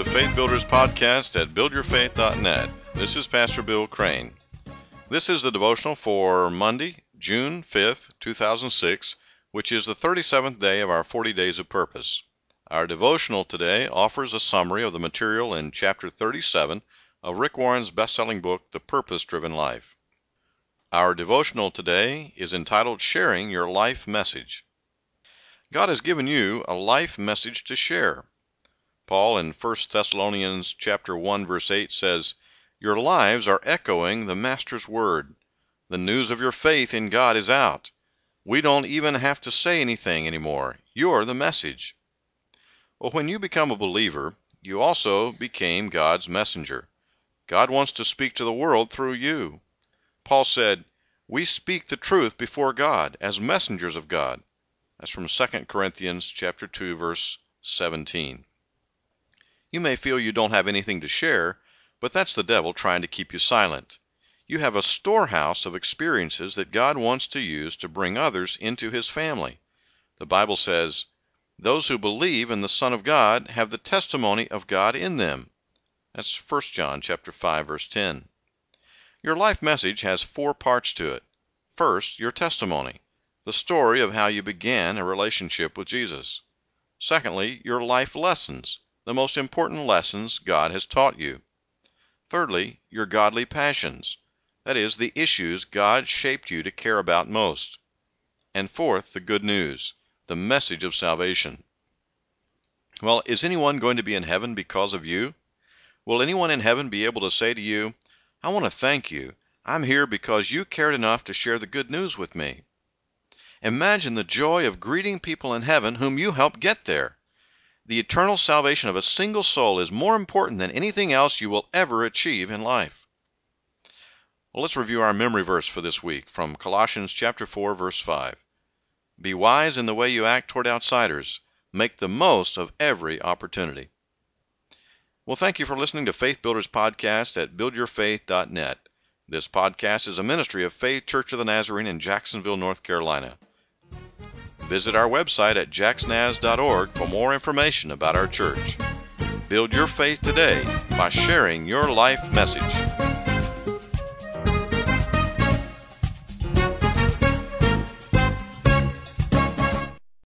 the Faith Builders Podcast at buildyourfaith.net. This is Pastor Bill Crane. This is the devotional for Monday, June 5th, 2006, which is the 37th day of our 40 Days of Purpose. Our devotional today offers a summary of the material in Chapter 37 of Rick Warren's best-selling book, The Purpose-Driven Life. Our devotional today is entitled Sharing Your Life Message. God has given you a life message to share. Paul in 1 Thessalonians chapter 1 verse 8 says, "Your lives are echoing the Master's word. The news of your faith in God is out. We don't even have to say anything anymore. You're the message." Well, when you become a believer, you also became God's messenger. God wants to speak to the world through you. Paul said, "We speak the truth before God as messengers of God." That's from 2 Corinthians chapter 2 verse 17. You may feel you don't have anything to share, but that's the devil trying to keep you silent. You have a storehouse of experiences that God wants to use to bring others into His family. The Bible says, "Those who believe in the Son of God have the testimony of God in them." That's 1 John chapter 5 verse 10. Your life message has 4 parts to it. First, your testimony, the story of how you began a relationship with Jesus. Secondly, your life lessons, the most important lessons God has taught you. Thirdly, your godly passions, that is, the issues God shaped you to care about most. And fourth, the good news, the message of salvation. Well, is anyone going to be in heaven because of you? Will anyone in heaven be able to say to you, "I want to thank you. I'm here because you cared enough to share the good news with me"? Imagine the joy of greeting people in heaven whom you helped get there. The eternal salvation of a single soul is more important than anything else you will ever achieve in life. Well, let's review our memory verse for this week from Colossians chapter 4 verse 5. Be wise in the way you act toward outsiders. Make the most of every opportunity. Well, thank you for listening to Faith Builders Podcast at buildyourfaith.net. This podcast is a ministry of Faith Church of the Nazarene in Jacksonville, North Carolina. Visit our website at jacksnaz.org for more information about our church. Build your faith today by sharing your life message.